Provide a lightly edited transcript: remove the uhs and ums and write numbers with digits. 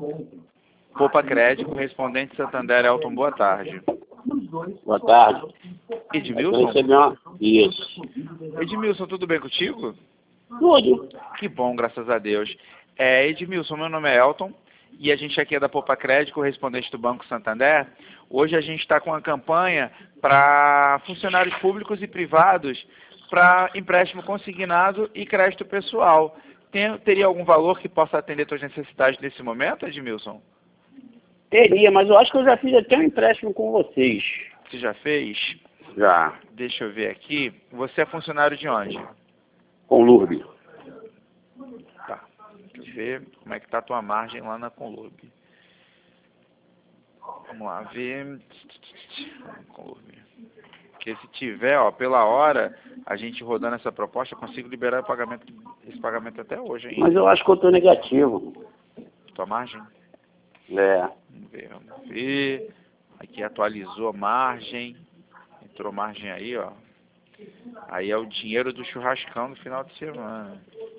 Poupa Crédito, correspondente Santander, Elton, boa tarde. Boa tarde. Edmilson? Isso. Edmilson, tudo bem contigo? Tudo. Que bom, graças a Deus. Edmilson, meu nome é Elton e a gente aqui é da Poupa Crédito, correspondente do Banco Santander. Hoje a gente está com uma campanha para funcionários públicos e privados para empréstimo consignado e crédito pessoal. Teria algum valor que possa atender suas necessidades nesse momento, Edmilson? Teria, mas eu acho que eu já fiz até um empréstimo com vocês. Você já fez? Já. Deixa eu ver aqui. Você é funcionário de onde? Com Lurbe. Tá. Deixa eu ver como é que tá a tua margem lá na Conlurb. Vamos lá ver. Conlurb. Porque se tiver, ó, pela hora, a gente rodando essa proposta, eu consigo liberar esse pagamento até hoje, hein? Mas eu acho que eu tô negativo. Tua margem? É. Vamos ver. Aqui atualizou a margem. Entrou margem aí, ó. Aí é o dinheiro do churrascão no final de semana.